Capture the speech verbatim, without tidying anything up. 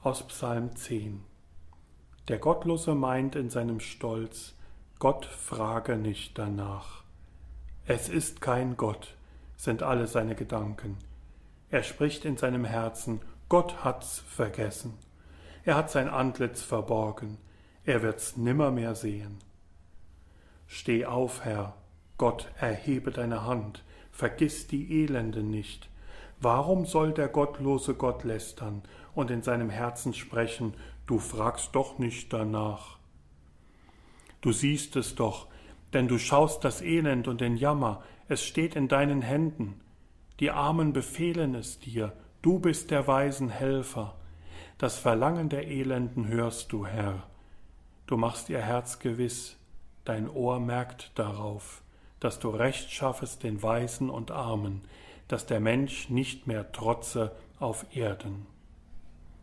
Aus Psalm zehn. Der Gottlose meint in seinem Stolz, Gott frage nicht danach. Es ist kein Gott, sind alle seine Gedanken. Er spricht in seinem Herzen, Gott hat's vergessen. Er hat sein Antlitz verborgen, er wird's nimmermehr sehen. Steh auf, Herr, Gott, erhebe deine Hand, vergiss die Elenden nicht. Warum soll der gottlose Gott lästern und in seinem Herzen sprechen, du fragst doch nicht danach? Du siehst es doch, denn du schaust das Elend und den Jammer, es steht in deinen Händen. Die Armen befehlen es dir, du bist der Weisen Helfer. Das Verlangen der Elenden hörst du, Herr. Du machst ihr Herz gewiss, dein Ohr merkt darauf, dass du Recht schaffest den Weisen und Armen, dass der Mensch nicht mehr trotze auf Erden.